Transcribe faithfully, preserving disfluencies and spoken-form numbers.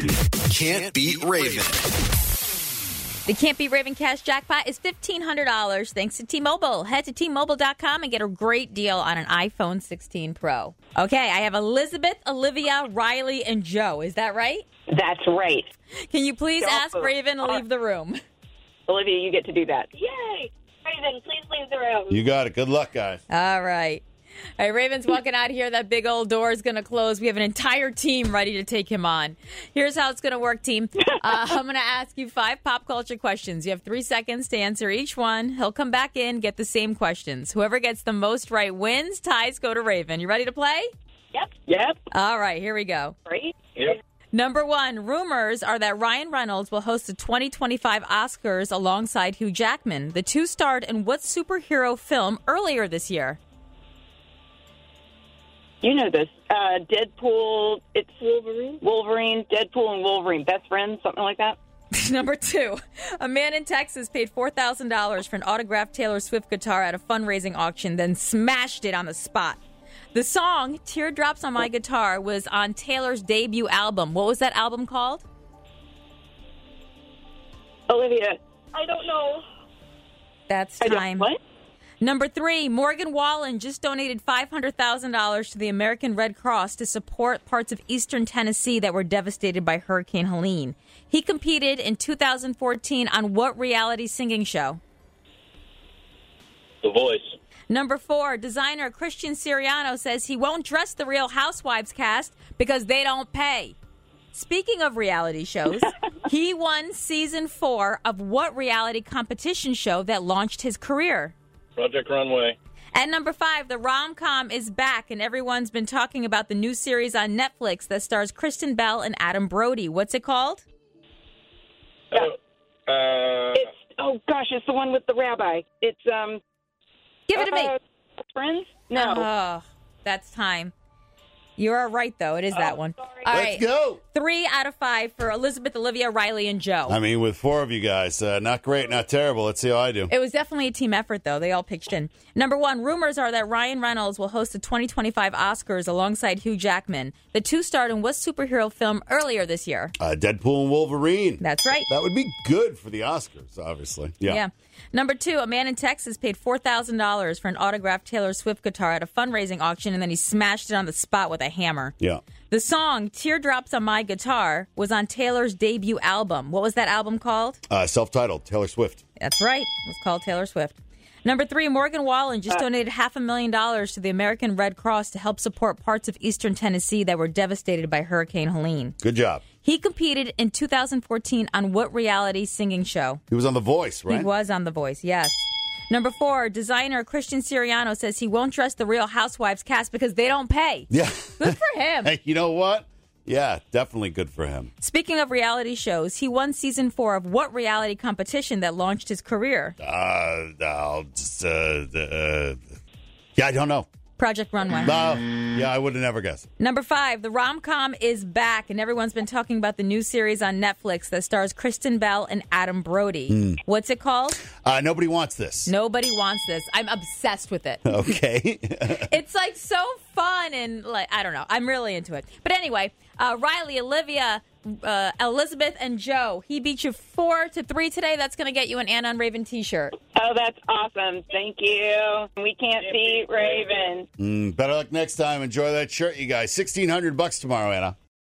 Can't Beat Raven. The Can't Beat Raven Cash Jackpot is fifteen hundred dollars thanks to T-Mobile. Head to T Mobile dot com and get a great deal on an iPhone sixteen Pro. Okay, I have Elizabeth, Olivia, Riley, and Joe. Is that right? That's right. Can you please Go ask for it. Raven to leave the room? Olivia, you get to do that. Yay! Raven, please leave the room. You got it. Good luck, guys. All right. All right, Raven's walking out here. That big old door is going to close. We have an entire team ready to take him on. Here's how it's going to work, team. Uh, I'm going to ask you five pop culture questions. You have three seconds to answer each one. He'll come back in, get the same questions. Whoever gets the most right wins. Ties go to Raven. You ready to play? Yep. Yep. All right, here we go. Great. Yep. Number one, rumors are that Ryan Reynolds will host the twenty twenty-five Oscars alongside Hugh Jackman. The two starred in what superhero film earlier this year? You know this. Uh, Deadpool. It's Wolverine. Wolverine. Deadpool and Wolverine. Best friends, something like that. Number two, a man in Texas paid four thousand dollars for an autographed Taylor Swift guitar at a fundraising auction, then smashed it on the spot. The song, Teardrops on My Guitar, was on Taylor's debut album. What was that album called? Olivia. I don't know. That's I don't- time. What? Number three, Morgan Wallen just donated five hundred thousand dollars to the American Red Cross to support parts of eastern Tennessee that were devastated by Hurricane Helene. He competed in two thousand fourteen on what reality singing show? The Voice. Number four, designer Christian Siriano says he won't dress the Real Housewives cast because they don't pay. Speaking of reality shows, he won season four of what reality competition show that launched his career? Project Runway. At number five, the rom-com is back, and everyone's been talking about the new series on Netflix that stars Kristen Bell and Adam Brody. What's it called? Oh, uh, It's, oh, gosh, it's the one with the rabbi. It's, um... Give it to me. uh, Friends? No. Oh, that's time. You are right, though. It is that one. All let's right. go. Three out of five for Elizabeth, Olivia, Riley, and Joe. I mean, with four of you guys, uh, not great, not terrible. Let's see how I do. It was definitely a team effort, though. They all pitched in. Number one, rumors are that Ryan Reynolds will host the twenty twenty-five Oscars alongside Hugh Jackman. The two starred in what superhero film earlier this year? Uh, Deadpool and Wolverine. That's right. That would be good for the Oscars, obviously. Yeah. Yeah. Number two, a man in Texas paid four thousand dollars for an autographed Taylor Swift guitar at a fundraising auction, and then he smashed it on the spot with a hammer. Yeah. The song, Teardrops on My Guitar, was on Taylor's debut album. What was that album called? Uh, self-titled, Taylor Swift. That's right. It was called Taylor Swift. Number three, Morgan Wallen just donated half a million dollars to the American Red Cross to help support parts of eastern Tennessee that were devastated by Hurricane Helene. Good job. He competed in two thousand fourteen on what reality singing show? He was on The Voice, right? He was on The Voice, yes. Number four, designer Christian Siriano says he won't dress the Real Housewives cast because they don't pay. Yeah. Good for him. Hey, you know what? Yeah, definitely good for him. Speaking of reality shows, he won season four of what reality competition that launched his career? Uh, I'll just, uh, uh, yeah, I don't know. Project Runway. No, yeah, I would have never guessed. Number five, the rom-com is back, and everyone's been talking about the new series on Netflix that stars Kristen Bell and Adam Brody. Mm. What's it called? Uh, nobody wants this. Nobody wants this. I'm obsessed with it. Okay. It's like so fun and like I don't know. I'm really into it. But anyway, uh, Riley, Olivia, uh, Elizabeth, and Joe. He beat you four to three today. That's going to get you an Anna and Raven T-shirt. Oh, that's awesome. Thank you. We can't beat Raven. Mm, better luck next time. Enjoy that shirt, you guys. sixteen hundred bucks tomorrow, Anna.